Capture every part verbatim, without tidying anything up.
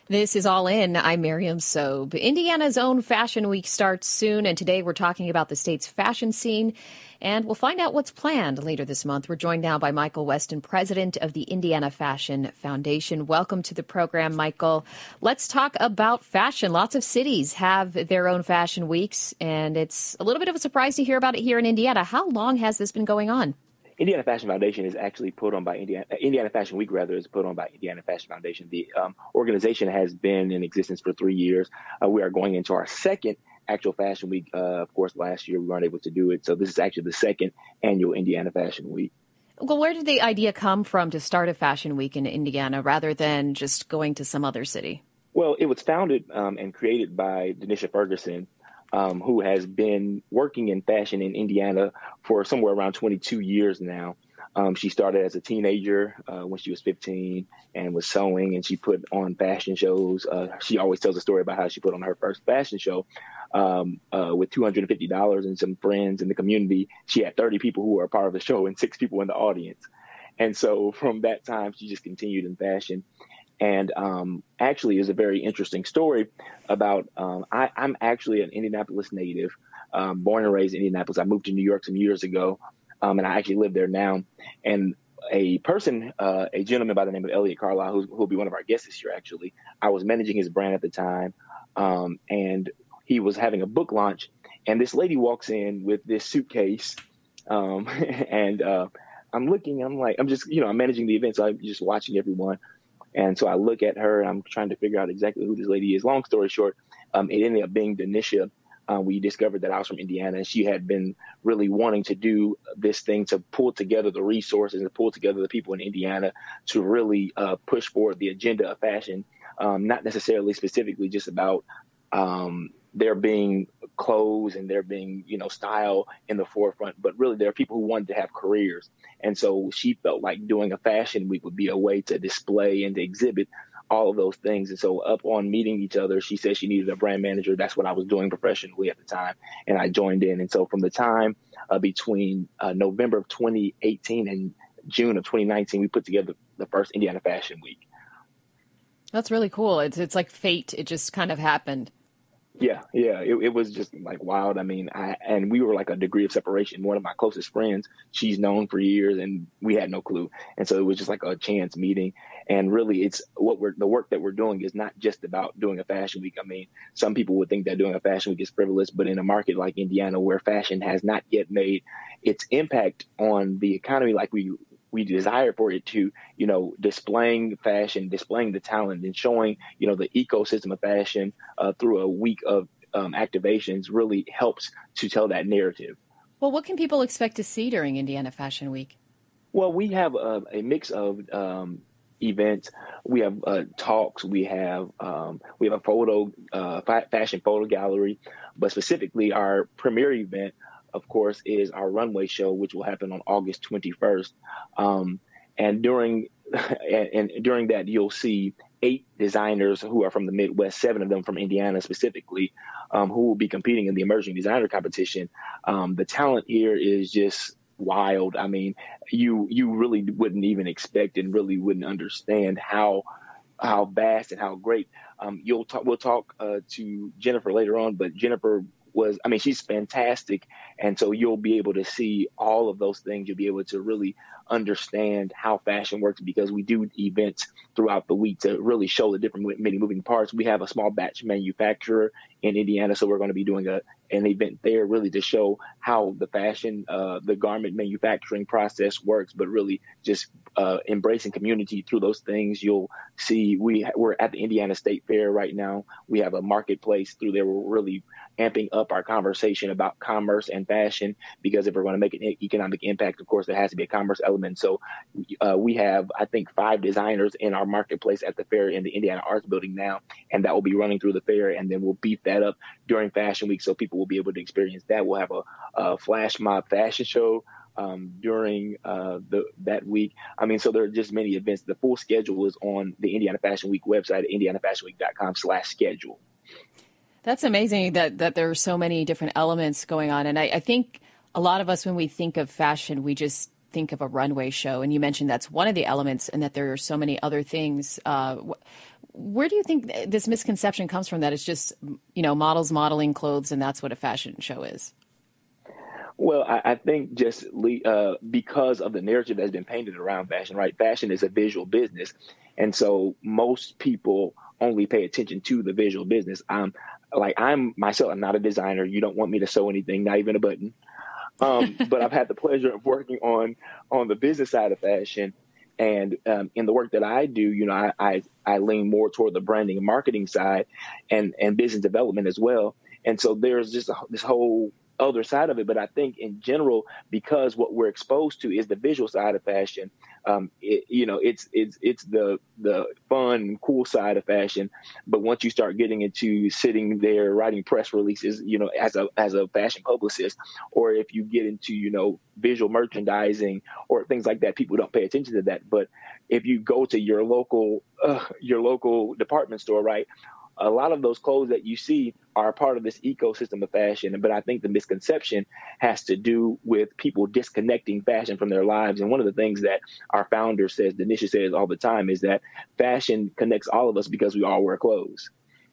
This is All In. I'm Miriam Sobe. Indiana's own Fashion Week starts soon, and today we're talking about the state's fashion scene, and we'll find out what's planned later this month. We're joined now by Michael Weston, president of the Indiana Fashion Foundation. Welcome to the program, Michael. Let's talk about fashion. Lots of cities have their own fashion weeks, and it's a little bit of a surprise to hear about it here in Indiana. How long has this been going on? Indiana Fashion Foundation is actually put on by Indiana, Indiana Fashion Week, rather, is put on by Indiana Fashion Foundation. The um, organization has been in existence for three years. Uh, we are going into our second actual Fashion Week. Uh, of course, last year we weren't able to do it. So this is actually the second annual Indiana Fashion Week. Well, where did the idea come from to start a Fashion Week in Indiana rather than just going to some other city? Well, it was founded um, and created by Denisha Ferguson, Um, who has been working in fashion in Indiana for somewhere around twenty-two years now. Um, she started as a teenager uh, when she was fifteen and was sewing, and she put on fashion shows. Uh, she always tells a story about how she put on her first fashion show um, uh, with two hundred fifty dollars and some friends in the community. She had thirty people who were a part of the show and six people in the audience. And so from that time, she just continued in fashion. And um, actually is a very interesting story about, um, I, I'm actually an Indianapolis native, um, born and raised in Indianapolis. I moved to New York some years ago, um, and I actually live there now. And a person, uh, a gentleman by the name of Elliot Carlisle, who will be one of our guests this year, actually, I was managing his brand at the time, um, and he was having a book launch. And this lady walks in with this suitcase, um, and uh, I'm looking, I'm like, I'm just, you know, I'm managing the event, so I'm just watching everyone. And so I look at her and I'm trying to figure out exactly who this lady is. Long story short, um, it ended up being Denisha. Uh, we discovered that I was from Indiana, and she had been really wanting to do this thing to pull together the resources and pull together the people in Indiana to really uh, push forward the agenda of fashion, um, not necessarily specifically just about um, there being clothes and there being, you know, style in the forefront, but really there are people who wanted to have careers. And so she felt like doing a fashion week would be a way to display and to exhibit all of those things. And so up on meeting each other, she said she needed a brand manager. That's what I was doing professionally at the time. And I joined in. And so from the time uh, between uh, November of twenty eighteen and June of twenty nineteen, we put together the first Indiana Fashion Week. That's really cool. It's it's like fate. It just kind of happened. Yeah, yeah, it, it was just like wild. I mean, I and we were like a degree of separation. One of my closest friends, she's known for years, and we had no clue. And so it was just like a chance meeting. And really, it's what we're the work that we're doing is not just about doing a fashion week. I mean, some people would think that doing a fashion week is frivolous, but in a market like Indiana, where fashion has not yet made its impact on the economy like we we desire for it to, you know, displaying fashion, displaying the talent and showing, you know, the ecosystem of fashion uh, through a week of um, activations really helps to tell that narrative. Well, what can people expect to see during Indiana Fashion Week? Well, we have a, a mix of um, events. We have uh, talks. We have um, we have a photo uh, fashion photo gallery, but specifically our premier event, of course, is our runway show, which will happen on August twenty-first. Um, and during and, and during that, you'll see eight designers who are from the Midwest, seven of them from Indiana specifically, um, who will be competing in the emerging designer competition. Um, the talent here is just wild. I mean, you you really wouldn't even expect and really wouldn't understand how how vast and how great. Um, you'll talk. We'll talk uh, to Jennifer later on, but Jennifer was, I mean, she's fantastic. And so you'll be able to see all of those things. You'll be able to really understand how fashion works because we do events throughout the week to really show the different many moving parts. We have a small batch manufacturer in Indiana, so we're going to be doing a an event there really to show how the fashion, uh, the garment manufacturing process works, but really just uh, embracing community through those things. You'll see we, we're at the Indiana State Fair right now. We have a marketplace through there. We're really amping up our conversation about commerce and fashion because if we're going to make an economic impact, of course, there has to be a commerce element. So uh, we have, I think, five designers in our marketplace at the fair in the Indiana Arts Building now, and that will be running through the fair, and then we'll beef that up during Fashion Week so people will be able to experience that. We'll have a, a flash mob fashion show um, during uh, the, that week. I mean, so there are just many events. The full schedule is on the Indiana Fashion Week website at indiana fashion week dot com slash schedule. That's amazing that, that there are so many different elements going on. And I, I think a lot of us, when we think of fashion, we just think of a runway show. And you mentioned that's one of the elements and that there are so many other things. Uh, where do you think this misconception comes from that it's just, you know, models modeling clothes and that's what a fashion show is? Well, I, I think just uh, because of the narrative that's been painted around fashion, right? Fashion is a visual business. And so most people only pay attention to the visual business. Um, like I'm myself, I'm not a designer. You don't want me to sew anything, not even a button. Um, but I've had the pleasure of working on on the business side of fashion. And um, in the work that I do, you know, I, I, I lean more toward the branding and marketing side and, and business development as well. And so there's just a, this whole other side of it. But I think in general, because what we're exposed to is the visual side of fashion, um, it, you know, it's it's it's the the fun, cool side of fashion. But once you start getting into sitting there writing press releases, you know, as a as a fashion publicist, or if you get into, you know, visual merchandising or things like that, people don't pay attention to that. But if you go to your local uh, your local department store, right, a lot of those clothes that you see are part of this ecosystem of fashion. But I think the misconception has to do with people disconnecting fashion from their lives. And one of the things that our founder says, Denisha says all the time, is that fashion connects all of us because we all wear clothes.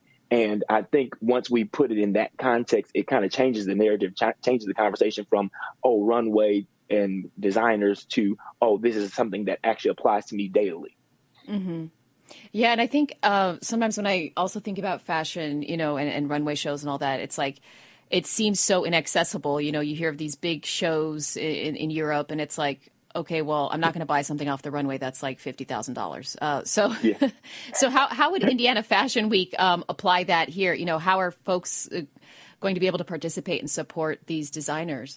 And I think once we put it in that context, it kind of changes the narrative, ch- changes the conversation from, oh, runway and designers to, oh, this is something that actually applies to me daily. Mm-hmm. Yeah, and I think uh, sometimes when I also think about fashion, you know, and, and runway shows and all that, it's like it seems so inaccessible. You know, you hear of these big shows in, in Europe, and it's like, okay, well, I'm not going to buy something off the runway that's like fifty thousand dollars. Uh, so, Yeah. so how how would Indiana Fashion Week um, apply that here? You know, how are folks uh, going to be able to participate and support these designers?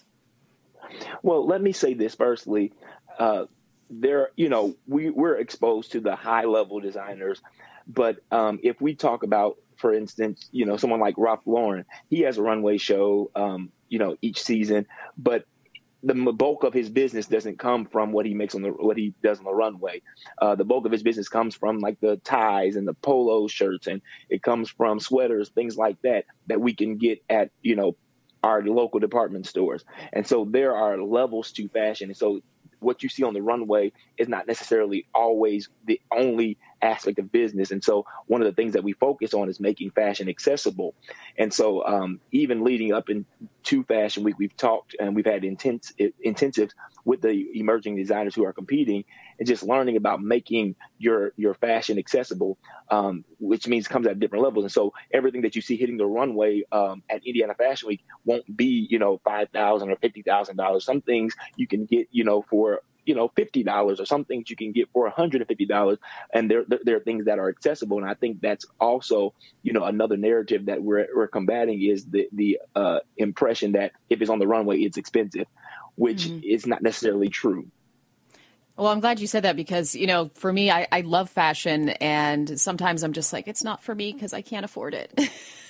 Well, let me say this firstly. Uh, there, you know, we, we're exposed to the high level designers. But um, if we talk about, for instance, you know, someone like Ralph Lauren, he has a runway show, um, you know, each season. But the bulk of his business doesn't come from what he makes on the what he does on the runway. Uh, the bulk of his business comes from like the ties and the polo shirts, and it comes from sweaters, things like that, that we can get at, you know, our local department stores. And so there are levels to fashion. And so what you see on the runway is not necessarily always the only aspect of business. And so one of the things that we focus on is making fashion accessible. And so um, even leading up into Fashion Week, we've talked and we've had intense intensives with the emerging designers who are competing and just learning about making your your fashion accessible, um, which means comes at different levels. And so everything that you see hitting the runway um, at Indiana Fashion Week won't be, you know, five thousand dollars or fifty thousand dollars. Some things you can get, you know, for you know, fifty dollars, or some things you can get for one hundred fifty dollars. And there, there are things that are accessible. And I think that's also, you know, another narrative that we're, we're combating is the, the uh, impression that if it's on the runway, it's expensive, which mm-hmm. is not necessarily true. Well, I'm glad you said that because, you know, for me, I, I love fashion. And sometimes I'm just like, it's not for me because I can't afford it.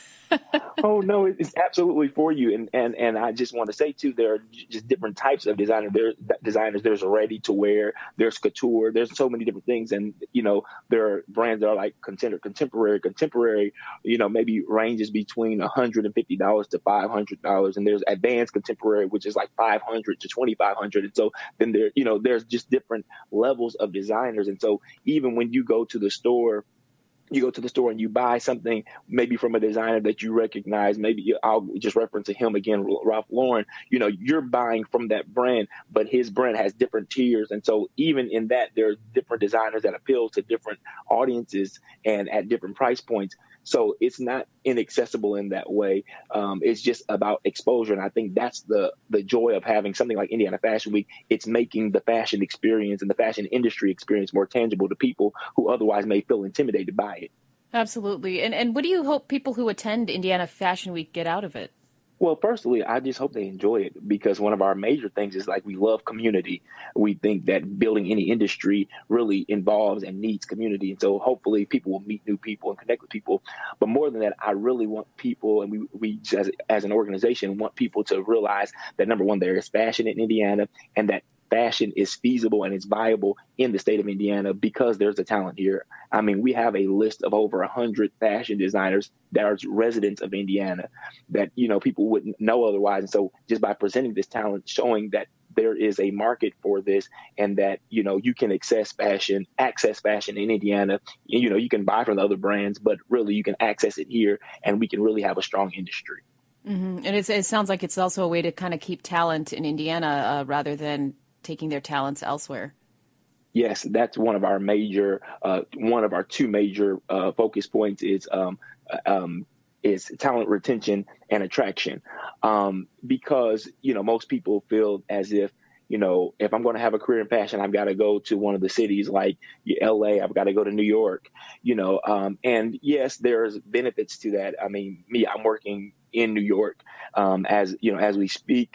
Oh, no, it's absolutely for you. And, and and I just want to say, too, there are just different types of designers. There's designers, there's ready to wear, there's couture, there's so many different things. And, you know, there are brands that are like contemporary, contemporary, contemporary, you know, maybe ranges between one hundred fifty dollars to five hundred dollars. And there's advanced contemporary, which is like five hundred dollars to twenty-five hundred dollars. And so then there, you know, there's just different levels of designers. And so even when you go to the store, you go to the store and you buy something maybe from a designer that you recognize, maybe I'll just reference to him again, Ralph Lauren, you know, you're buying from that brand, but his brand has different tiers. And so even in that, there's different designers that appeal to different audiences and at different price points. So it's not inaccessible in that way. Um, it's just about exposure. And I think that's the the joy of having something like Indiana Fashion Week. It's making the fashion experience and the fashion industry experience more tangible to people who otherwise may feel intimidated by it. Absolutely. And and what do you hope people who attend Indiana Fashion Week get out of it? Well, personally, I just hope they enjoy it because one of our major things is like we love community. We think that building any industry really involves and needs community. And so hopefully people will meet new people and connect with people. But more than that, I really want people, and we, we as, as an organization, want people to realize that, number one, there is fashion in Indiana and that fashion is feasible and it's viable in the state of Indiana because there's a talent here. I mean, we have a list of over one hundred fashion designers that are residents of Indiana that, you know, people wouldn't know otherwise. And so just by presenting this talent, showing that there is a market for this, and that, you know, you can access fashion, access fashion in Indiana. You know, you can buy from the other brands, but really you can access it here, and we can really have a strong industry. Mm-hmm. And it's, it sounds like it's also a way to kind of keep talent in Indiana uh, rather than taking their talents elsewhere. Yes, that's one of our major, uh, one of our two major uh, focus points is um, um, is talent retention and attraction, um, because, you know, most people feel as if, you know, if I'm going to have a career in fashion, I've got to go to one of the cities like L A. I've got to go to New York, you know, um, and yes, there's benefits to that. I mean, me, I'm working in New York um, as, you know, as we speak.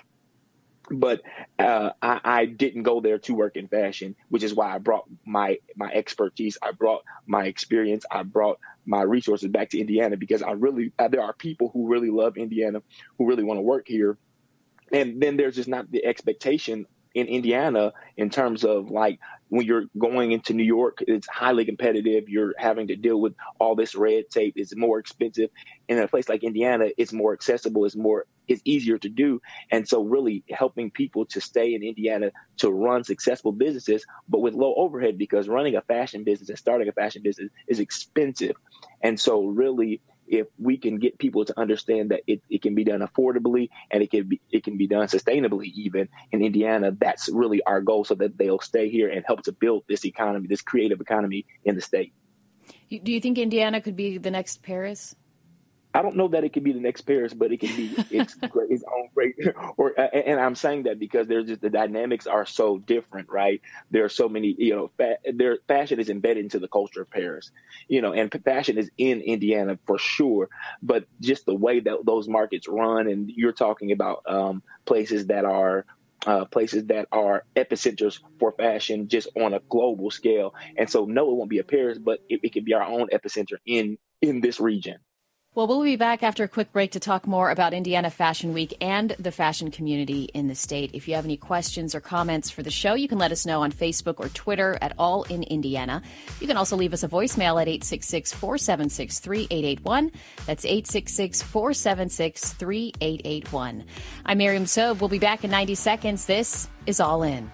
But uh, I, I didn't go there to work in fashion, which is why I brought my my expertise. I brought my experience. I brought my resources back to Indiana, because I really uh, there are people who really love Indiana, who really want to work here. And then there's just not the expectation in Indiana in terms of, like, when you're going into New York, it's highly competitive. You're having to deal with all this red tape. It's more expensive. In a place like Indiana, it's more accessible. It's more, it's easier to do. And so really helping people to stay in Indiana to run successful businesses, but with low overhead, because running a fashion business and starting a fashion business is expensive. And so really, if we can get people to understand that it, it can be done affordably, and it can be it can be done sustainably even in Indiana, that's really our goal, so that they'll stay here and help to build this economy, this creative economy in the state. Do you think Indiana could be the next Paris? I don't know that it could be the next Paris, but it can be its great, its own great. Or, and I'm saying that because there's just, the dynamics are so different, right? There are so many, you know, fa- their fashion is embedded into the culture of Paris, you know, and fashion is in Indiana for sure. But just the way that those markets run, and you're talking about um, places that are uh, places that are epicenters for fashion, just on a global scale. And so, no, it won't be a Paris, but it, it can be our own epicenter in in this region. Well, we'll be back after a quick break to talk more about Indiana Fashion Week and the fashion community in the state. If you have any questions or comments for the show, you can let us know on Facebook or Twitter at All in Indiana. You can also leave us a voicemail at eight six six, four seven six, three eight eight one. That's eight six six, four seven six, three eight eight one. I'm Miriam Sobe. We'll be back in ninety seconds. This is All In.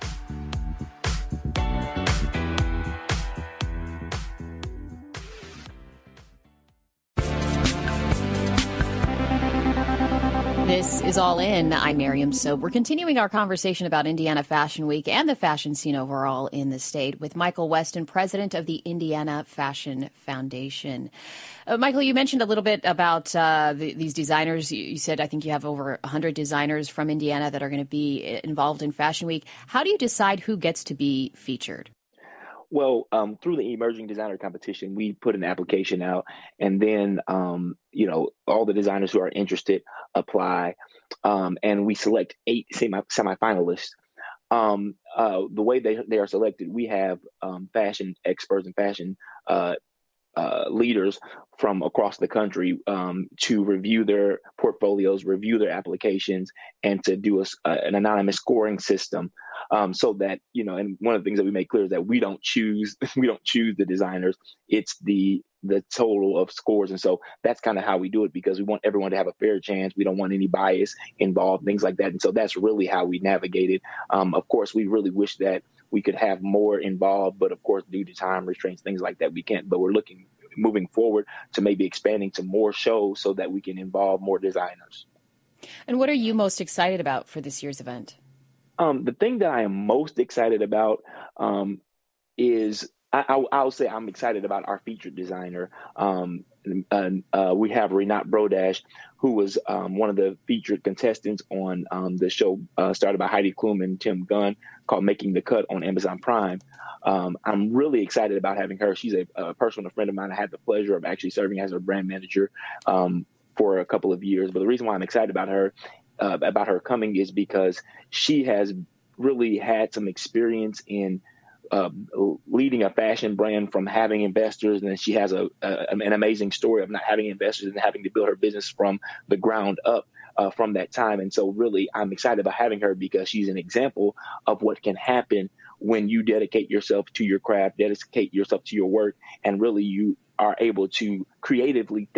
This is All In. I'm Miriam Sobe. We're continuing our conversation about Indiana Fashion Week and the fashion scene overall in the state with Michael Weston, president of the Indiana Fashion Foundation. Uh, Michael, you mentioned a little bit about uh, the, these designers. You, you said, I think you have over one hundred designers from Indiana that are going to be involved in Fashion Week. How do you decide who gets to be featured? Well, um, through the emerging designer competition, we put an application out, and then, um, you know, all the designers who are interested apply, um, and we select eight semi semifinalists. Um, uh, the way they they are selected, we have um, fashion experts and fashion uh, uh, leaders from across the country um, to review their portfolios, review their applications, and to do a, uh, an anonymous scoring system, um, so that, you know, and one of the things that we make clear is that we don't choose, we don't choose the designers. It's the the total of scores. And so that's kind of how we do it, because we want everyone to have a fair chance. We don't want any bias involved, things like that. And so that's really how we navigate it. Um, of course, we really wish that we could have more involved, but of course, due to time restraints, things like that, we can't. But we're looking, moving forward, to maybe expanding to more shows so that we can involve more designers. And what are you most excited about for this year's event? Um, the thing that I am most excited about um, is, I, I, I'll say I'm excited about our featured designer. Um, and, uh, we have Renat Brodash, who was um, one of the featured contestants on um, the show uh, started by Heidi Klum and Tim Gunn, called Making the Cut on Amazon Prime. Um, I'm really excited about having her. She's a, a personal friend of mine. I had the pleasure of actually serving as her brand manager um, for a couple of years. But the reason why I'm excited about her, uh, about her coming, is because she has really had some experience in Uh, leading a fashion brand from having investors, and then she has a, a an amazing story of not having investors and having to build her business from the ground up uh, from that time. And so really, I'm excited about having her, because she's an example of what can happen when you dedicate yourself to your craft, dedicate yourself to your work, and really you are able to creatively think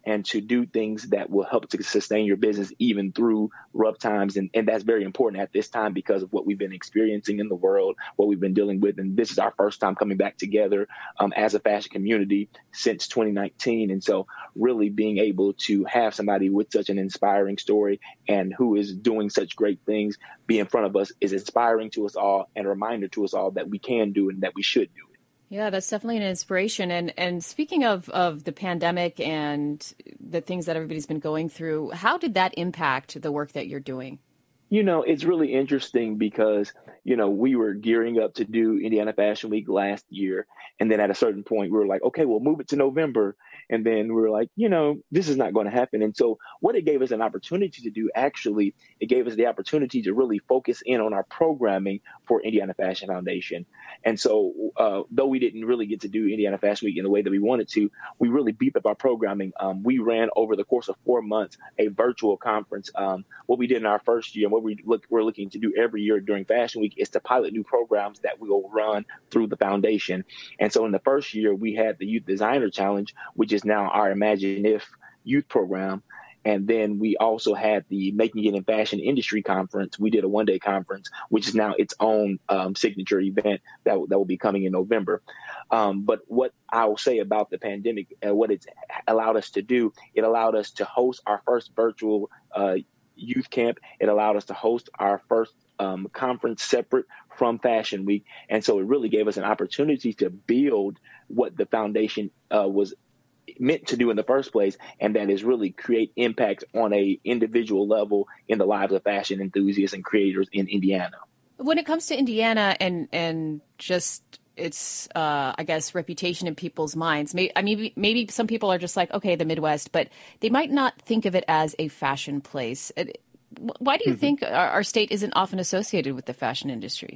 and to do things that will help to sustain your business even through rough times. And, and that's very important at this time because of what we've been experiencing in the world, what we've been dealing with. And this is our first time coming back together um, as a fashion community since twenty nineteen. And so really being able to have somebody with such an inspiring story and who is doing such great things be in front of us is inspiring to us all and a reminder to us all that we can do it and that we should do it. Yeah, that's definitely an inspiration. And and speaking of, of the pandemic and the things that everybody's been going through, how did that impact the work that you're doing? You know, it's really interesting because, you know, we were gearing up to do Indiana Fashion Week last year. And then at a certain point, we were like, okay, we'll move it to November. And then we were like, you know, this is not going to happen. And so what it gave us an opportunity to do, actually, it gave us the opportunity to really focus in on our programming for Indiana Fashion Foundation. And so uh, though we didn't really get to do Indiana Fashion Week in the way that we wanted to, we really beefed up our programming. Um, we ran over the course of four months a virtual conference. Um, what we did in our first year and what we look, we're looking to do every year during Fashion Week is to pilot new programs that we will run through the foundation. And so in the first year, we had the Youth Designer Challenge, which is now our Imagine If youth program. And then we also had the Making It in Fashion Industry Conference. We did a one-day conference, which is now its own um, signature event that, that will be coming in November. Um, but what I will say about the pandemic and what it's allowed us to do, it allowed us to host our first virtual uh, youth camp. It allowed us to host our first um, conference separate from Fashion Week. And so it really gave us an opportunity to build what the foundation uh, was meant to do in the first place, and that is really create impact on a individual level in the lives of fashion enthusiasts and creators in Indiana. When it comes to Indiana and and just its, uh, I guess, reputation in people's minds, maybe, I mean, maybe some people are just like, okay, the Midwest, but they might not think of it as a fashion place. Why do you mm-hmm. think our, our state isn't often associated with the fashion industry?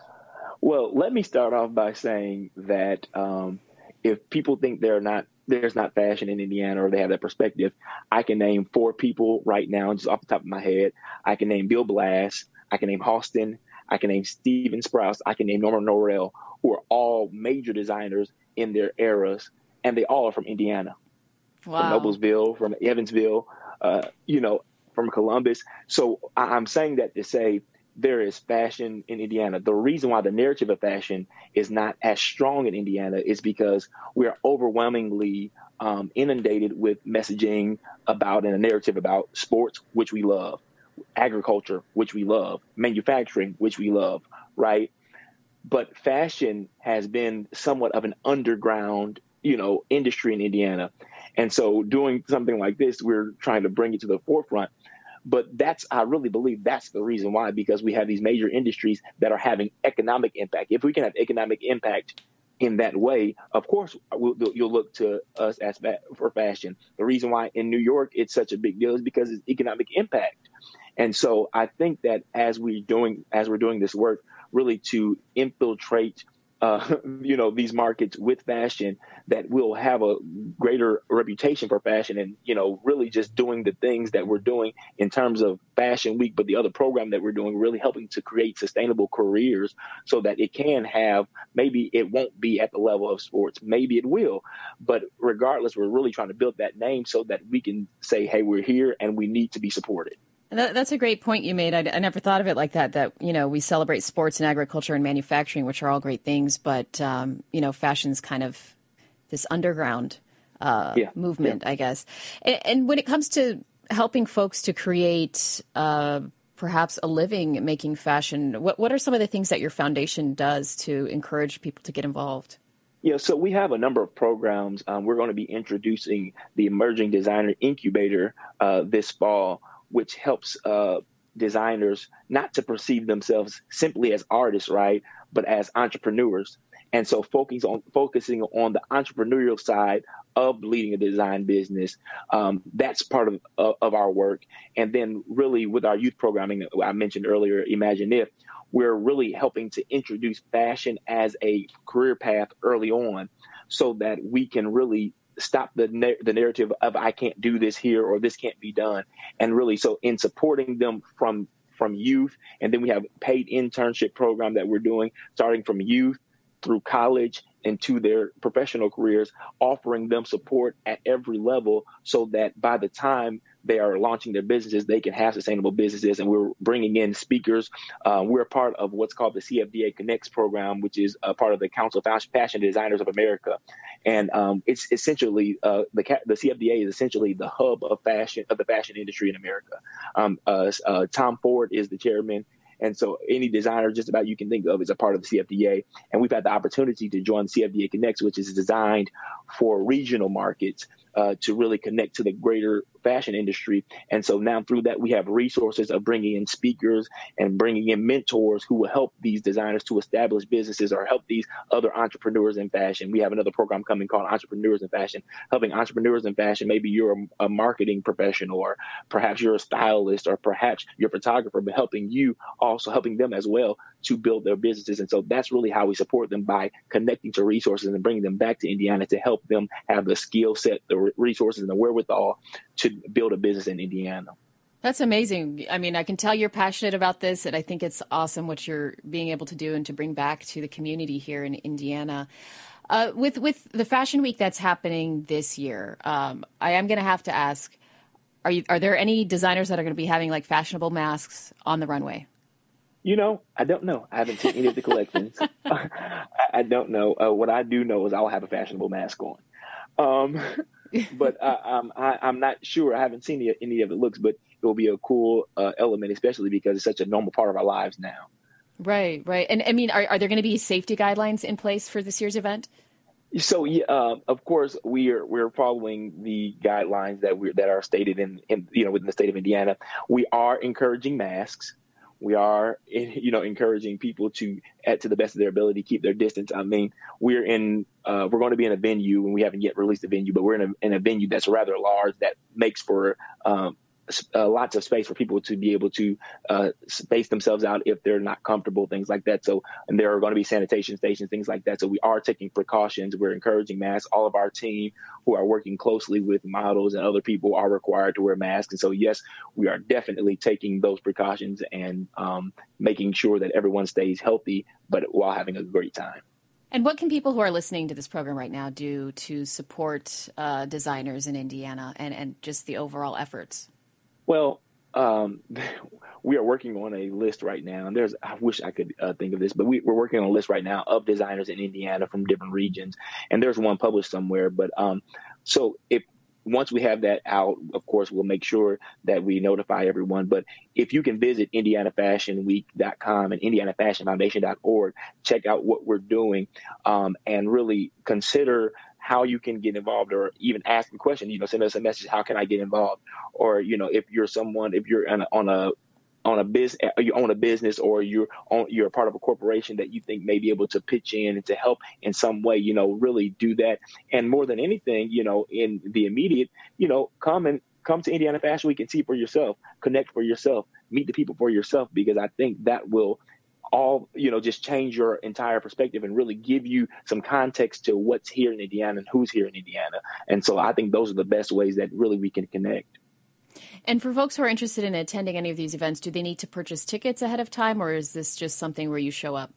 Well, let me start off by saying that um, if people think they're not there's not fashion in Indiana or they have that perspective, I can name four people right now, just off the top of my head. I can name Bill Blass. I can name Halston. I can name Steven Sprouse. I can name Norman Norrell, who are all major designers in their eras, and they all are from Indiana. Wow. From Noblesville, from Evansville, uh, you know, from Columbus. So I'm saying that to say there is fashion in Indiana. The reason why the narrative of fashion is not as strong in Indiana is because we are overwhelmingly um, inundated with messaging about and a narrative about sports, which we love, agriculture, which we love, manufacturing, which we love, right? But fashion has been somewhat of an underground, you know, industry in Indiana. And so doing something like this, we're trying to bring it to the forefront. But that's, I really believe that's the reason why, because we have these major industries that are having economic impact. If we can have economic impact in that way, of course, we'll, you'll look to us as fa- for fashion. The reason why in New York it's such a big deal is because it's economic impact. And so I think that as we're doing, as we're doing this work, really to infiltrate Uh, you know, these markets with fashion, that will have a greater reputation for fashion and, you know, really just doing the things that we're doing in terms of Fashion Week, but the other program that we're doing, really helping to create sustainable careers so that it can have, maybe it won't be at the level of sports, maybe it will, but regardless, we're really trying to build that name so that we can say, hey, we're here and we need to be supported. That, that's a great point you made. I, I never thought of it like that, that, you know, we celebrate sports and agriculture and manufacturing, which are all great things. But, um, you know, fashion's kind of this underground uh, yeah. movement, yeah. I guess. And, and when it comes to helping folks to create uh, perhaps a living making fashion, what, what are some of the things that your foundation does to encourage people to get involved? Yeah, so we have a number of programs. Um, we're going to be introducing the Emerging Designer Incubator uh, this fall, which helps uh, designers not to perceive themselves simply as artists, right, but as entrepreneurs. And so focusing on focusing on the entrepreneurial side of leading a design business, um, that's part of, of of our work. And then really with our youth programming, I mentioned earlier, Imagine If, we're really helping to introduce fashion as a career path early on so that we can really stop the na- the narrative of I can't do this here or this can't be done. And really, so in supporting them from from youth, and then we have paid internship program that we're doing starting from youth through college into their professional careers, offering them support at every level so that by the time they are launching their businesses, they can have sustainable businesses. And we're bringing in speakers. Uh, we're part of what's called the C F D A Connects program, which is a part of the Council of Fashion Designers of America. And um, it's essentially uh, the the C F D A is essentially the hub of fashion of the fashion industry in America. Um, uh, uh, Tom Ford is the chairman. And so any designer just about you can think of is a part of the C F D A. And we've had the opportunity to join C F D A Connects, which is designed for regional markets uh, to really connect to the greater fashion industry. And so now through that, we have resources of bringing in speakers and bringing in mentors who will help these designers to establish businesses or help these other entrepreneurs in fashion. We have another program coming called Entrepreneurs in Fashion, helping entrepreneurs in fashion. Maybe you're a, a marketing professional, or perhaps you're a stylist, or perhaps you're a photographer, but helping you also helping them as well to build their businesses. And so that's really how we support them, by connecting to resources and bringing them back to Indiana to help them have the skill set, the resources, and the wherewithal to build a business in Indiana. That's amazing. I mean, I can tell you're passionate about this, and I think it's awesome what you're being able to do and to bring back to the community here in Indiana. Uh, with with the Fashion Week that's happening this year, um, I am going to have to ask, are you are there any designers that are going to be having like fashionable masks on the runway? You know, I don't know. I haven't seen any of the collections. I, I don't know. Uh, what I do know is I'll have a fashionable mask on. Um, but uh, um, I, I'm not sure. I haven't seen any, any of the looks, but it will be a cool uh, element, especially because it's such a normal part of our lives now. Right, right. And I mean, are, are there going to be safety guidelines in place for this year's event? So, yeah, uh, of course, we are we're following the guidelines that we that are stated in, in you know within the state of Indiana. We are encouraging masks. We are, you know, encouraging people to, at, to the best of their ability, keep their distance. I mean, we're in, uh, we're going to be in a venue, and we haven't yet released a venue, but we're in a, in a venue that's rather large that makes for um, uh, lots of space for people to be able to uh, space themselves out if they're not comfortable, things like that. So, and there are going to be sanitation stations, things like that. So we are taking precautions. We're encouraging masks. All of our team who are working closely with models and other people are required to wear masks. And so, yes, we are definitely taking those precautions and um, making sure that everyone stays healthy, but while having a great time. And what can people who are listening to this program right now do to support uh, designers in Indiana and, and just the overall efforts? Well, um, we are working on a list right now, and there's, I wish I could uh, think of this, but we, we're working on a list right now of designers in Indiana from different regions, and there's one published somewhere. But um, so if once we have that out, of course, we'll make sure that we notify everyone. But if you can visit indiana fashion week dot com and indiana fashion foundation dot org, check out what we're doing, um, and really consider how you can get involved, or even ask a question, you know, send us a message, how can I get involved? Or, you know, if you're someone, if you're on a, on a, on a business, you own a business, or you're on, you're a part of a corporation that you think may be able to pitch in and to help in some way, you know, really do that. And more than anything, you know, in the immediate, you know, come and come to Indiana Fashion Week and see for yourself, connect for yourself, meet the people for yourself, because I think that will all, you know, just change your entire perspective and really give you some context to what's here in Indiana and who's here in Indiana. And so I think those are the best ways that really we can connect. And for folks who are interested in attending any of these events, do they need to purchase tickets ahead of time, or is this just something where you show up?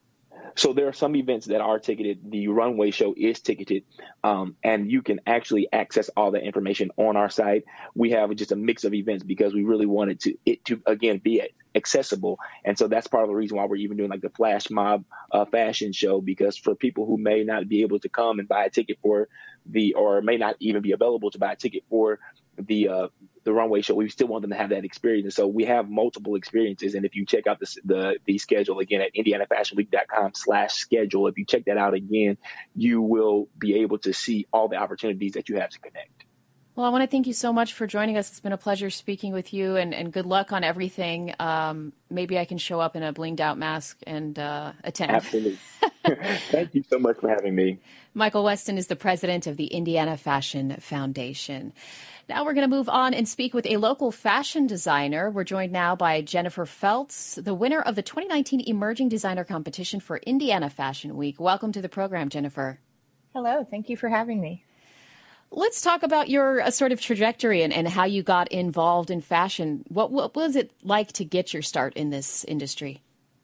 So there are some events that are ticketed. The runway show is ticketed, um, and you can actually access all that information on our site. We have just a mix of events because we really wanted to it to, again, be accessible. And so that's part of the reason why we're even doing like the flash mob uh, fashion show, because for people who may not be able to come and buy a ticket for the, or may not even be available to buy a ticket for the uh, the runway show, we still want them to have that experience. And so we have multiple experiences. And if you check out the the, the schedule again at indiana fashion week dot com slash schedule, if you check that out again, you will be able to see all the opportunities that you have to connect. Well, I want to thank you so much for joining us. It's been a pleasure speaking with you, and, and good luck on everything. Um, maybe I can show up in a blinged out mask and uh, attend. Absolutely. Thank you so much for having me. Michael Weston is the president of the Indiana Fashion Foundation. Now we're going to move on and speak with a local fashion designer. We're joined now by Jennifer Feltz, the winner of the twenty nineteen Emerging Designer Competition for Indiana Fashion Week. Welcome to the program, Jennifer. Hello. Thank you for having me. Let's talk about your uh, sort of trajectory and, and how you got involved in fashion. What, what was it like to get your start in this industry?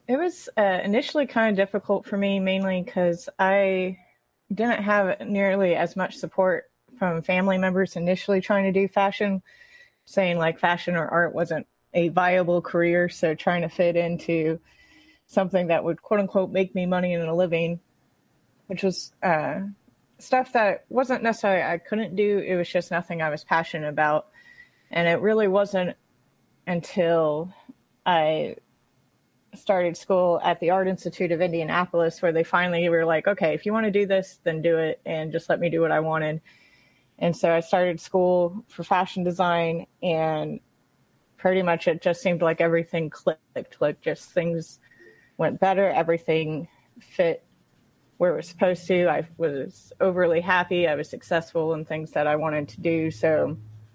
It was uh, initially kind of difficult for me, mainly because I didn't have nearly as much support from family members initially trying to do fashion, saying like fashion or art wasn't a viable career. So trying to fit into something that would quote unquote make me money and a living, which was uh, stuff that wasn't necessarily I couldn't do. It was just nothing I was passionate about. And it really wasn't until I started school at the Art Institute of Indianapolis where they finally were like, okay, if you want to do this, then do it and just let me do what I wanted. And so I started school for fashion design, and pretty much it just seemed like everything clicked, like just things went better, everything fit where it was supposed to. I was overly happy. I was successful in things that I wanted to do. So,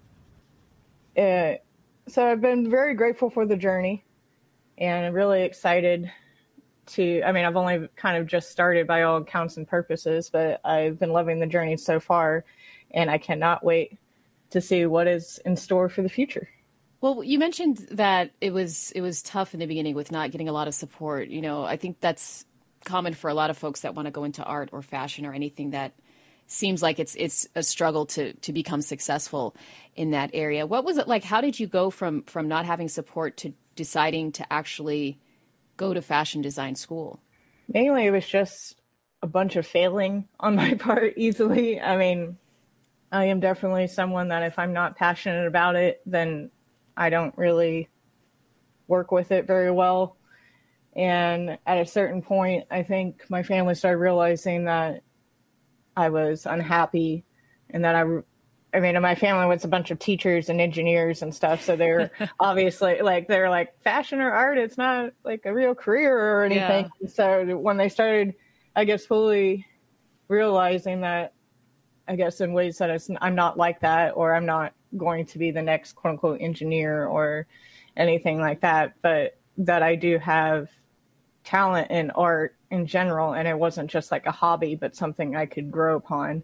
uh, so I've been very grateful for the journey and really excited to, I mean, I've only kind of just started by all accounts and purposes, but I've been loving the journey so far, and I cannot wait to see what is in store for the future. Well, you mentioned that it was it was tough in the beginning with not getting a lot of support. You know, I think that's common for a lot of folks that want to go into art or fashion or anything that seems like it's it's a struggle to to become successful in that area. What was it like? How did you go from from not having support to deciding to actually go to fashion design school? Mainly, it was just a bunch of failing on my part easily. I mean, I am definitely someone that if I'm not passionate about it, then I don't really work with it very well. And at a certain point, I think my family started realizing that I was unhappy and that I, I mean, my family was a bunch of teachers and engineers and stuff. So they were obviously like, they're like fashion or art. It's not like a real career or anything. Yeah. So when they started, I guess, fully realizing that, I guess in ways that it's, I'm not like that, or I'm not going to be the next quote unquote engineer or anything like that, but that I do have talent in art in general. And it wasn't just like a hobby, but something I could grow upon.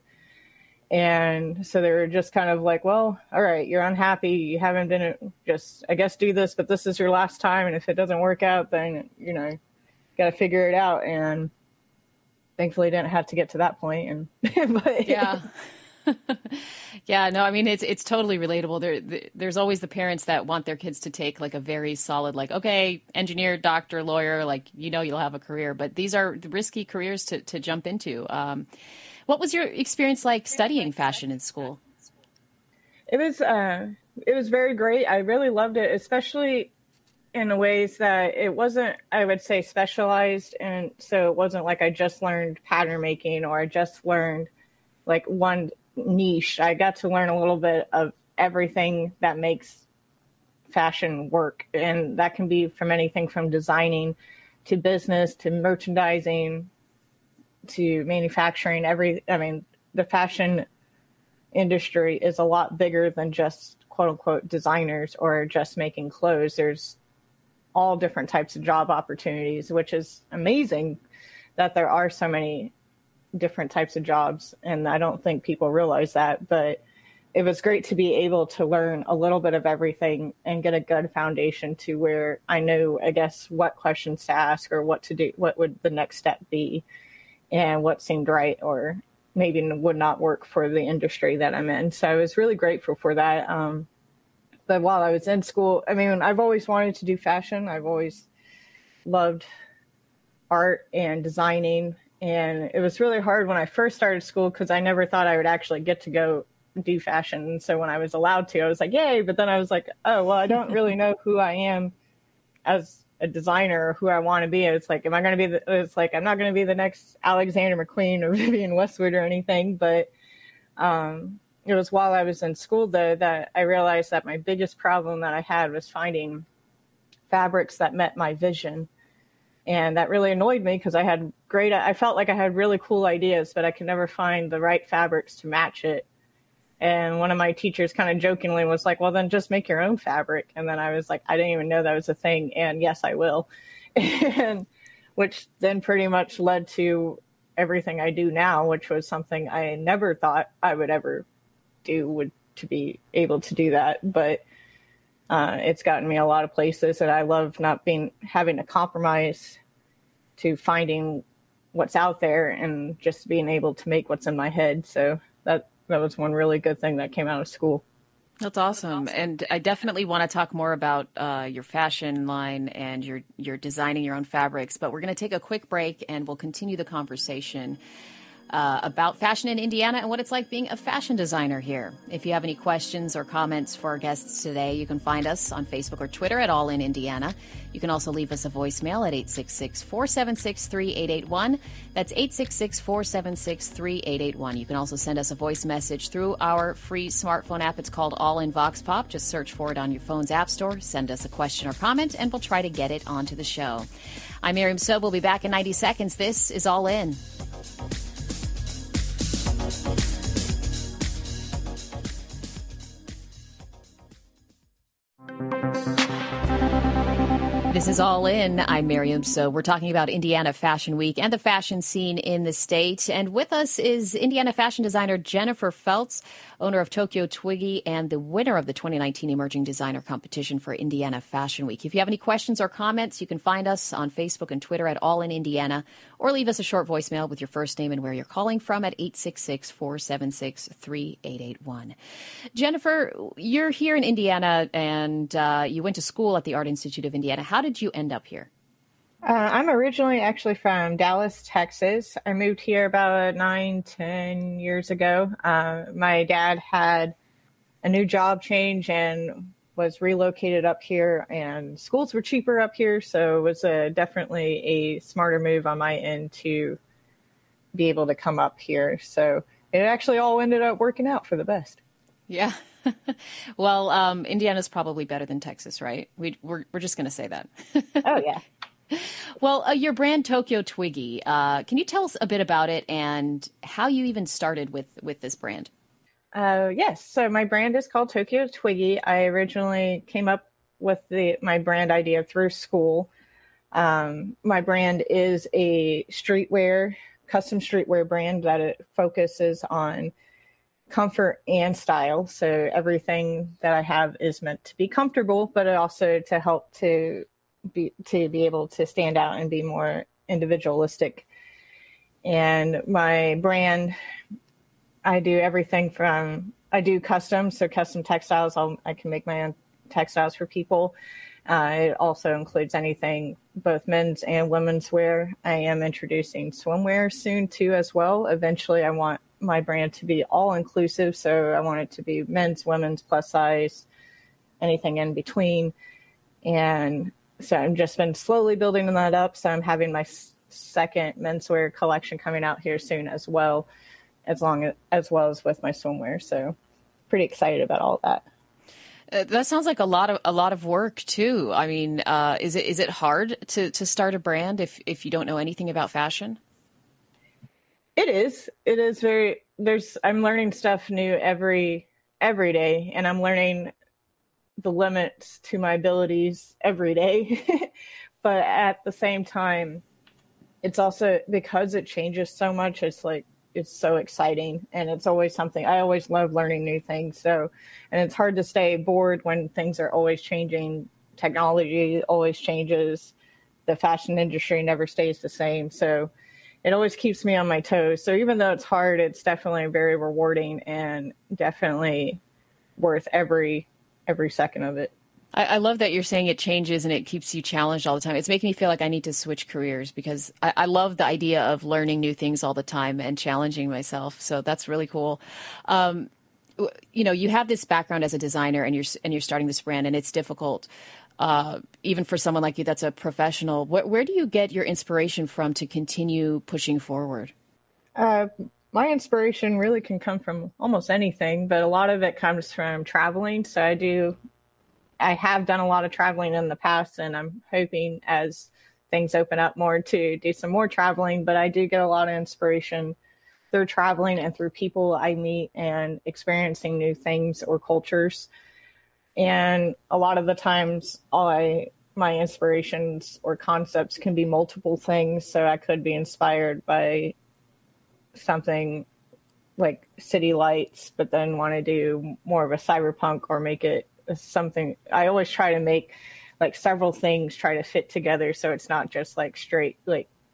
And so they were just kind of like, well, all right, you're unhappy. You haven't been just, I guess, do this, but this is your last time. And if it doesn't work out, then, you know, got to figure it out. And thankfully didn't have to get to that point. And, but yeah. Yeah, no, I mean, it's, it's totally relatable. There, there's always the parents that want their kids to take like a very solid, like, okay, engineer, doctor, lawyer, like, you know, you'll have a career, but these are risky careers to, to jump into. Um, what was your experience like studying fashion in school? It was, uh, it was very great. I really loved it, especially in ways that it wasn't, I would say, specialized. And so it wasn't like I just learned pattern making or I just learned like one niche. I got to learn a little bit of everything that makes fashion work. And that can be from anything from designing to business to merchandising to manufacturing. Every, I mean, the fashion industry is a lot bigger than just quote unquote designers or just making clothes. There's all different types of job opportunities, which is amazing that there are so many different types of jobs. And I don't think people realize that, but it was great to be able to learn a little bit of everything and get a good foundation to where I knew, I guess, what questions to ask or what to do, what would the next step be and what seemed right or maybe would not work for the industry that I'm in. So I was really grateful for that. Um, but while I was in school, I mean, I've always wanted to do fashion. I've always loved art and designing. And it was really hard when I first started school because I never thought I would actually get to go do fashion. And so when I was allowed to, I was like, yay. But then I was like, oh, well, I don't really know who I am as a designer or who I want to be. It's like, am I going to be the, it's like, I'm not going to be the next Alexander McQueen or Vivienne Westwood or anything. But um, it was while I was in school, though, that I realized that my biggest problem that I had was finding fabrics that met my vision. And that really annoyed me because I had great, I felt like I had really cool ideas, but I could never find the right fabrics to match it. And one of my teachers kind of jokingly was like, well, then just make your own fabric. And then I was like, I didn't even know that was a thing. And yes, I will. And which then pretty much led to everything I do now, which was something I never thought I would ever do, would to be able to do that. But uh, it's gotten me a lot of places, and I love not being having to compromise to finding what's out there and just being able to make what's in my head. So that, that was one really good thing that came out of school. That's awesome. And I definitely want to talk more about uh, your fashion line and your, your designing your own fabrics, but we're going to take a quick break and we'll continue the conversation Uh, about fashion in Indiana and what it's like being a fashion designer here. If you have any questions or comments for our guests today, you can find us on Facebook or Twitter at All in Indiana. You can also leave us a voicemail at eight six six, four seven six, three eight eight one. That's eight six six, four seven six, three eight eight one. You can also send us a voice message through our free smartphone app. It's called All in Vox Pop. Just search for it on your phone's app store. Send us a question or comment, and we'll try to get it onto the show. I'm Miriam Sobe. We'll be back in ninety seconds. This is All In. This is All In. I'm Miriam. So we're talking about Indiana Fashion Week and the fashion scene in the state. And with us is Indiana fashion designer Jennifer Feltz, owner of Tokyo Twiggy and the winner of the twenty nineteen Emerging Designer Competition for Indiana Fashion Week. If you have any questions or comments, you can find us on Facebook and Twitter at All in Indiana, or leave us a short voicemail with your first name and where you're calling from at eight six six, four seven six, three eight eight one. Jennifer, you're here in Indiana and uh, you went to school at the Art Institute of Indiana. How did you end up here? Uh, I'm originally actually from Dallas, Texas. I moved here about nine, ten years ago. Uh, my dad had a new job change and was relocated up here, and schools were cheaper up here, so it was a, definitely a smarter move on my end to be able to come up here. So it actually all ended up working out for the best. Yeah. Well, um, Indiana's probably better than Texas, right? We, we're, we're just going to say that. Oh, yeah. Well, uh, your brand Tokyo Twiggy, uh, can you tell us a bit about it and how you even started with, with this brand? Uh, yes. So my brand is called Tokyo Twiggy. I originally came up with the my brand idea through school. Um, my brand is a streetwear, custom streetwear brand that it focuses on comfort and style. So everything that I have is meant to be comfortable, but also to help to be to be able to stand out and be more individualistic. And my brand, I do everything from I do custom, so custom textiles. I'll, I can make my own textiles for people. Uh, it also includes anything, both men's and women's wear. I am introducing swimwear soon too, as well. Eventually, I want my brand to be all inclusive, so I want it to be men's, women's, plus size, anything in between. And so I've just been slowly building that up. So I'm having my second menswear collection coming out here soon as well, as long as, as well as with my swimwear. So pretty excited about all that. Uh, that sounds like a lot of a lot of work too. I mean, uh, is it is it hard to, to start a brand if, if you don't know anything about fashion? It is. It is very. There's. I'm learning stuff new every every day, and I'm learning the limits to my abilities every day. But at the same time, it's also because it changes so much. It's like it's so exciting, and it's always something. I always love learning new things. So, and it's hard to stay bored when things are always changing. Technology always changes. The fashion industry never stays the same. So it always keeps me on my toes. So even though it's hard, it's definitely very rewarding and definitely worth every every second of it. I, I love that you're saying it changes and it keeps you challenged all the time. It's making me feel like I need to switch careers because I, I love the idea of learning new things all the time and challenging myself. So that's really cool. Um, you know, you have this background as a designer and you're and you're starting this brand, and it's difficult. Uh, even for someone like you that's a professional, where, where do you get your inspiration from to continue pushing forward? Uh, my inspiration really can come from almost anything, but a lot of it comes from traveling. So I do, I have done a lot of traveling in the past, and I'm hoping as things open up more to do some more traveling, but I do get a lot of inspiration through traveling and through people I meet and experiencing new things or cultures. And a lot of the times, all I, my inspirations or concepts can be multiple things. So I could be inspired by something like city lights, but then want to do more of a cyberpunk or make it something. I always try to make like several things try to fit together. So it's not just like straight, like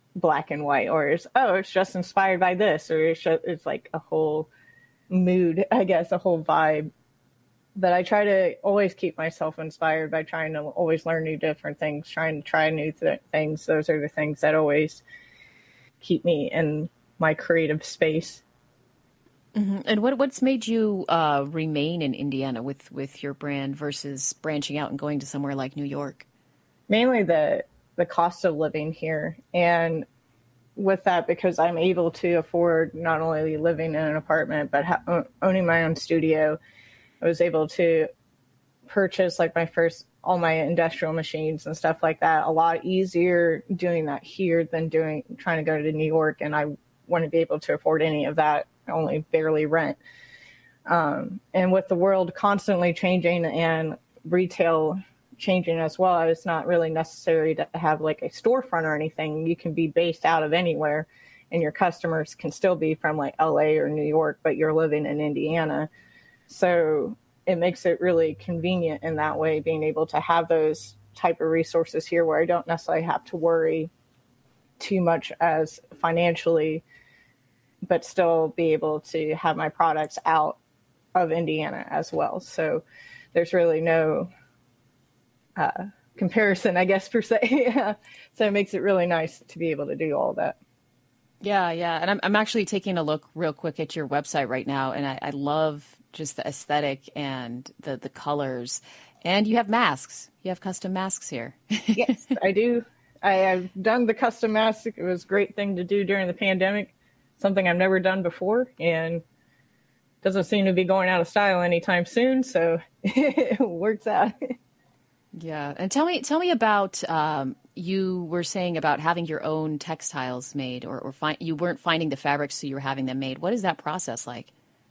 black and white, or it's, oh, it's just inspired by this, or it's, just, it's like a whole mood, I guess, a whole vibe. But I try to always keep myself inspired by trying to always learn new different things, trying to try new th- things. Those are the things that always keep me in my creative space. Mm-hmm. And what what's made you uh, remain in Indiana with, with your brand versus branching out and going to somewhere like New York? Mainly the the cost of living here. And with that, because I'm able to afford not only living in an apartment, but ha- owning my own studio, I was able to purchase like my first, all my industrial machines and stuff like that. A lot easier doing that here than doing, trying to go to New York. And I wouldn't be able to afford any of that. I only barely rent. Um, and with the world constantly changing and retail changing as well, it's not really necessary to have like a storefront or anything. You can be based out of anywhere, and your customers can still be from like L A or New York, but you're living in Indiana. So it makes it really convenient in that way, being able to have those type of resources here where I don't necessarily have to worry too much as financially, but still be able to have my products out of Indiana as well. So there's really no uh, comparison, I guess, per se. So it makes it really nice to be able to do all that. Yeah, yeah. And I'm I'm actually taking a look real quick at your website right now, and I, I love just the aesthetic and the, the colors. And you have masks. You have custom masks here. Yes, I do. I have done the custom mask. It was a great thing to do during the pandemic, something I've never done before, and doesn't seem to be going out of style anytime soon. So it works out. Yeah. And tell me, tell me about, um, you were saying about having your own textiles made, or, or find, you weren't finding the fabrics, so you were having them made. What is that process like?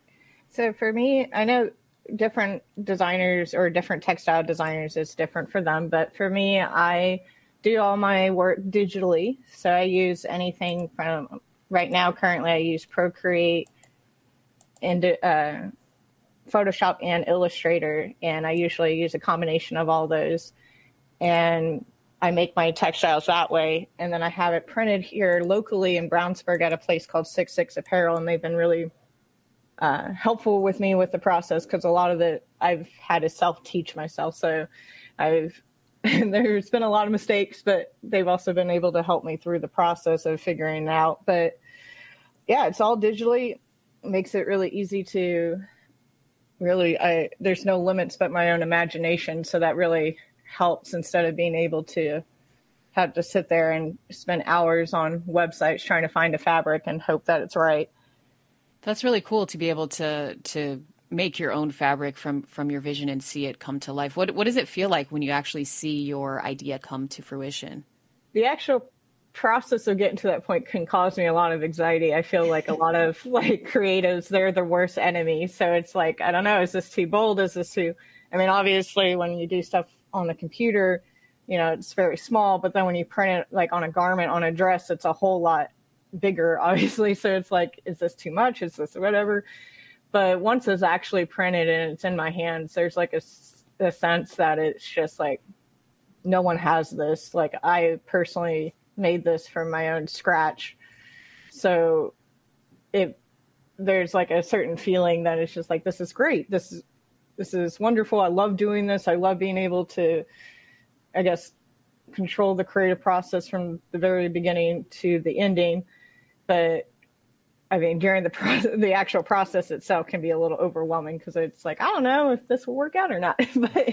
So for me, I know different designers or different textile designers is different for them. But for me, I do all my work digitally. So I use anything from right now, currently I use Procreate and uh, Photoshop and Illustrator. And I usually use a combination of all those. And I make my textiles that way. And then I have it printed here locally in Brownsburg at a place called Six Six Apparel. And they've been really uh, helpful with me with the process, because a lot of it I've had to self-teach myself. So I've there's been a lot of mistakes, but they've also been able to help me through the process of figuring it out. But yeah, it's all digitally. It makes it really easy to really, I, there's no limits but my own imagination. So that really helps, instead of being able to have to sit there and spend hours on websites trying to find a fabric and hope that it's right. That's really cool to be able to to make your own fabric from, from your vision and see it come to life. What what does it feel like when you actually see your idea come to fruition? The actual process of getting to that point can cause me a lot of anxiety. I feel like a lot of like creatives, they're the worst enemy. So it's like, I don't know, is this too bold? Is this too, I mean, obviously when you do stuff on the computer, you know, it's very small, but then when you print it like on a garment, on a dress, it's a whole lot bigger, obviously. So it's like, is this too much? Is this whatever? But once it's actually printed and it's in my hands, there's like a, a sense that it's just like, no one has this. Like, I personally made this from my own scratch. So it, there's like a certain feeling that it's just like, this is great. This is, this is wonderful. I love doing this. I love being able to, I guess, control the creative process from the very beginning to the ending. But I mean, during the process, the actual process itself can be a little overwhelming, because it's like, I don't know if this will work out or not. But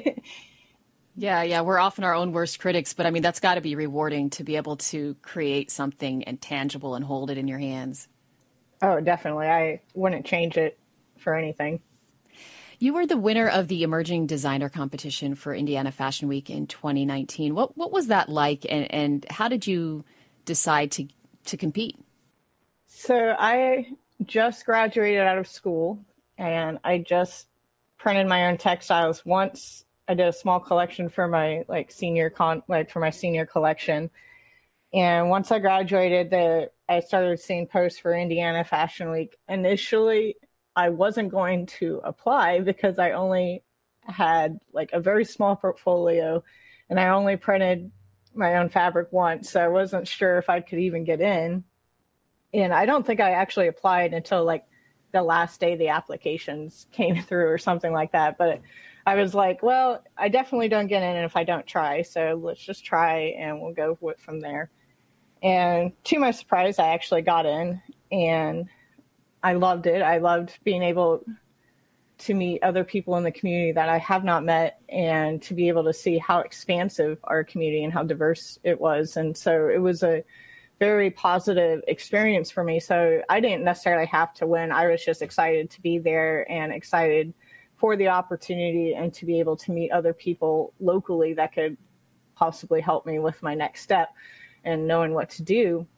yeah, yeah, we're often our own worst critics, but I mean, that's got to be rewarding to be able to create something and tangible and hold it in your hands. Oh, definitely. I wouldn't change it for anything. You were the winner of the Emerging Designer Competition for Indiana Fashion Week in twenty nineteen. What what was that like, and, and how did you decide to to compete? So I just graduated out of school, and I just printed my own textiles once. I did a small collection for my like senior con like for my senior collection. And once I graduated, the I started seeing posts for Indiana Fashion Week. Initially, I wasn't going to apply because I only had like a very small portfolio, and I only printed my own fabric once, so I wasn't sure if I could even get in. And I don't think I actually applied until like the last day the applications came through or something like that. But I was like, well, I definitely don't get in if I don't try. So let's just try and we'll go with from there. And to my surprise, I actually got in and I loved it. I loved being able to meet other people in the community that I have not met and to be able to see how expansive our community and how diverse it was. And so it was a very positive experience for me. So I didn't necessarily have to win. I was just excited to be there and excited for the opportunity and to be able to meet other people locally that could possibly help me with my next step and knowing what to do.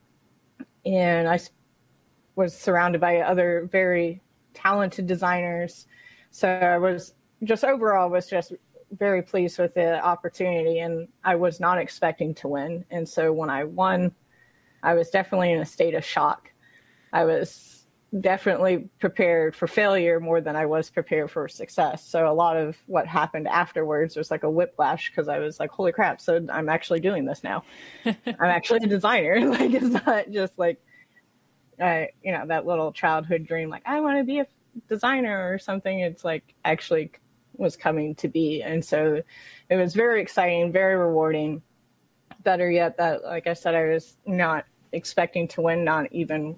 And I was surrounded by other very talented designers. So I was just overall was just very pleased with the opportunity, and I was not expecting to win. And so when I won, I was definitely in a state of shock. I was definitely prepared for failure more than I was prepared for success. So a lot of what happened afterwards was like a whiplash because I was like, holy crap, so I'm actually doing this now. I'm actually a designer. Like, it's not just like, uh, you know, that little childhood dream, like, I want to be a designer or something. It's like actually was coming to be. And so it was very exciting, very rewarding. Better yet, that, like I said, I was not expecting to win, not even,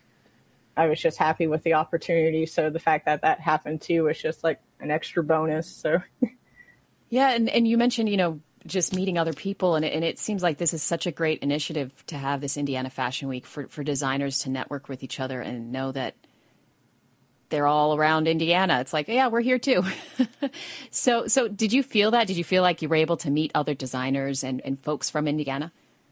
I was just happy with the opportunity. So the fact that that happened too was just like an extra bonus. So yeah. And, and you mentioned, you know, just meeting other people. And it, and it seems like this is such a great initiative to have this Indiana Fashion Week for, for designers to network with each other and know that they're all around Indiana. It's like, yeah, we're here too. so, so did you feel that? Did you feel like you were able to meet other designers and, and folks from Indiana?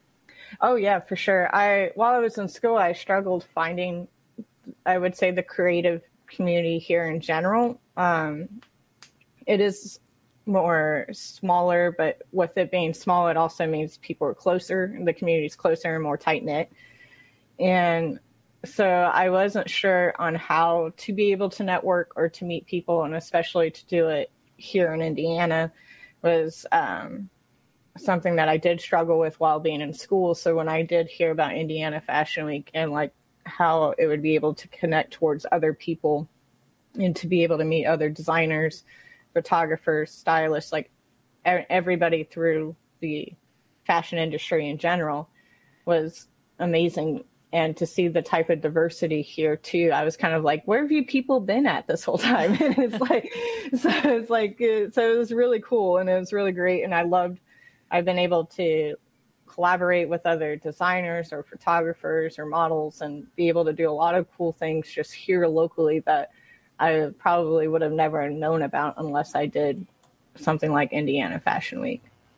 Oh yeah, for sure. I, while I was in school, I struggled finding, I would say, the creative community here in general. Um, it is more smaller, but with it being small, it also means people are closer. The community is closer and more tight knit. And so I wasn't sure on how to be able to network or to meet people, and especially to do it here in Indiana was um, something that I did struggle with while being in school. So when I did hear about Indiana Fashion Week and like how it would be able to connect towards other people and to be able to meet other designers, photographers, stylists, like everybody through the fashion industry in general was amazing. And to see the type of diversity here too, I was kind of like, where have you people been at this whole time? And it's like, so it's like, so it was really cool and it was really great. And I loved, I've been able to collaborate with other designers or photographers or models and be able to do a lot of cool things just here locally that I probably would have never known about unless I did something like Indiana Fashion Week.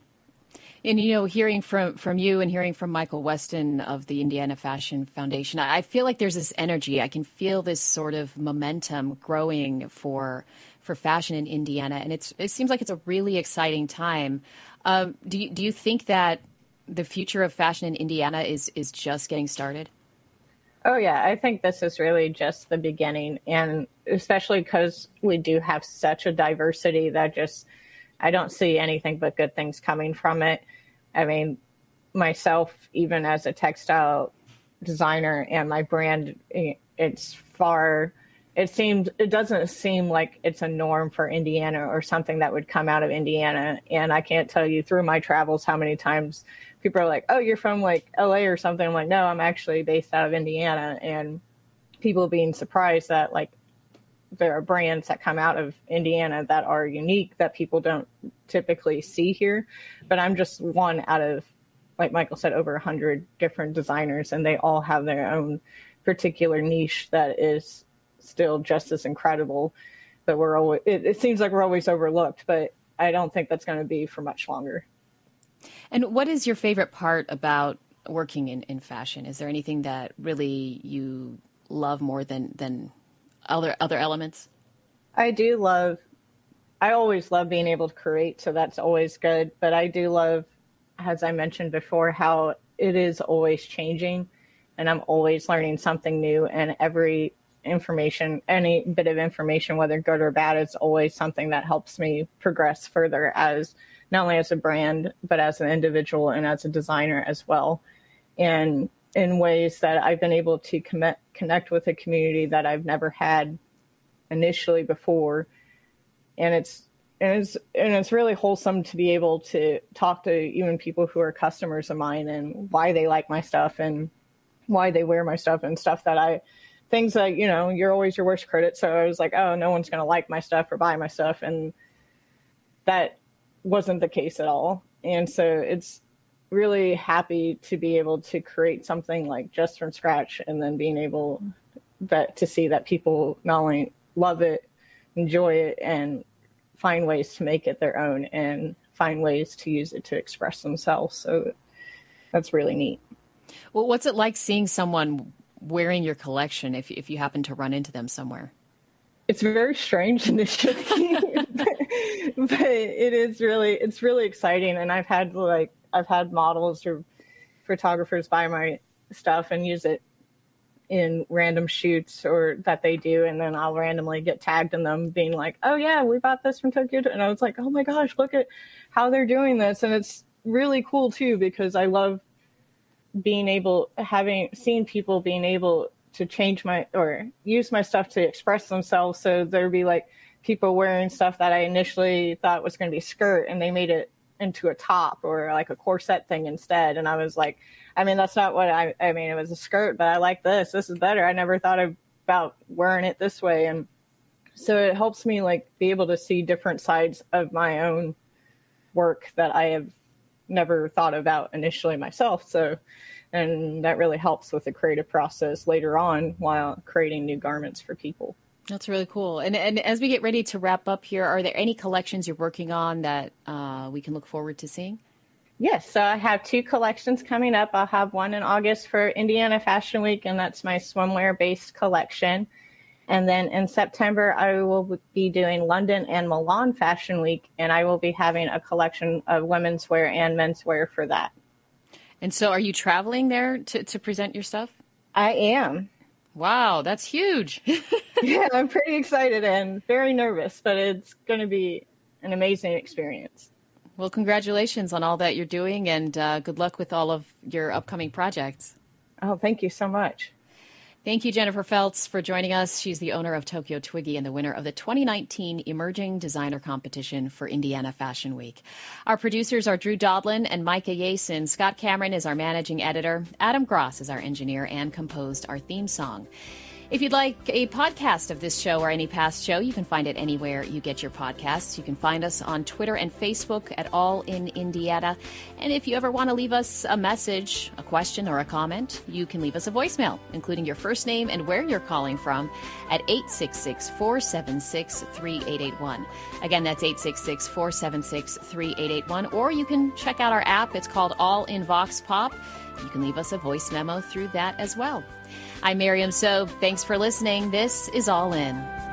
And, you know, hearing from, from you and hearing from Michael Weston of the Indiana Fashion Foundation, I feel like there's this energy. I can feel this sort of momentum growing for for fashion in Indiana. And it's it seems like it's a really exciting time. Um, do you, do you think that the future of fashion in Indiana is, is just getting started? Oh, yeah. I think this is really just the beginning. And especially because we do have such a diversity that just, I don't see anything but good things coming from it. I mean, myself, even as a textile designer and my brand, it's far, it seems, it doesn't seem like it's a norm for Indiana or something that would come out of Indiana. And I can't tell you through my travels how many times people are like, oh, you're from like L A or something. I'm like, no, I'm actually based out of Indiana. And people being surprised that like there are brands that come out of Indiana that are unique that people don't typically see here. But I'm just one out of, like Michael said, over a hundred different designers, and they all have their own particular niche that is still just as incredible. But we're always, it, it seems like we're always overlooked, but I don't think that's going to be for much longer. And what is your favorite part about working in, in fashion? Is there anything that really you love more than, than other other elements? I do love, I always love being able to create, so that's always good. But I do love, as I mentioned before, how it is always changing and I'm always learning something new, and every information, any bit of information, whether good or bad, is always something that helps me progress further as not only as a brand, but as an individual and as a designer as well. And in ways that I've been able to connect, connect with a community that I've never had initially before. And it's, and it's, and it's really wholesome to be able to talk to even people who are customers of mine and why they like my stuff and why they wear my stuff and stuff that I, things that, you know, you're always your worst critic. So I was like, oh, no one's going to like my stuff or buy my stuff. And that wasn't the case at all. And so it's really happy to be able to create something like just from scratch and then being able that to see that people not only love it, enjoy it, and find ways to make it their own and find ways to use it to express themselves. So that's really neat. Well, what's it like seeing someone wearing your collection if if you happen to run into them somewhere? It's very strange initially, but, but it is really, it's really exciting. And I've had like, I've had models or photographers buy my stuff and use it in random shoots or that they do. And then I'll randomly get tagged in them being like, oh yeah, we bought this from Tokyo. And I was like, oh my gosh, look at how they're doing this. And it's really cool too, because I love being able, having seen people being able to change my or use my stuff to express themselves. So there'd be like people wearing stuff that I initially thought was going to be a skirt and they made it into a top or like a corset thing instead. And I was like, I mean, that's not what I, I mean, it was a skirt, but I like this. This is better. I never thought about wearing it this way. And so it helps me like be able to see different sides of my own work that I have never thought about initially myself. So, and that really helps with the creative process later on while creating new garments for people. That's really cool. And and as we get ready to wrap up here, are there any collections you're working on that uh, we can look forward to seeing? Yes, so I have two collections coming up. I'll have one in August for Indiana Fashion Week, and that's my swimwear-based collection. And then in September, I will be doing London and Milan Fashion Week, and I will be having a collection of women's wear and menswear for that. And so are you traveling there to, to present your stuff? I am. Wow, that's huge. Yeah, I'm pretty excited and very nervous, but it's going to be an amazing experience. Well, congratulations on all that you're doing, and uh, good luck with all of your upcoming projects. Oh, thank you so much. Thank you, Jennifer Feltz, for joining us. She's the owner of Tokyo Twiggy and the winner of the twenty nineteen Emerging Designer Competition for Indiana Fashion Week. Our producers are Drew Dodlin and Micah Yason. Scott Cameron is our managing editor. Adam Gross is our engineer and composed our theme song. If you'd like a podcast of this show or any past show, you can find it anywhere you get your podcasts. You can find us on Twitter and Facebook at All in Indiana. And if you ever want to leave us a message, a question, or a comment, you can leave us a voicemail, including your first name and where you're calling from at eight six six, four seven six, three eight eight one. Again, that's eight six six, four seven six, three eight eight one. Or you can check out our app. It's called All in Vox Pop. You can leave us a voice memo through that as well. I'm Miriam Sobe. Thanks for listening. This is All In.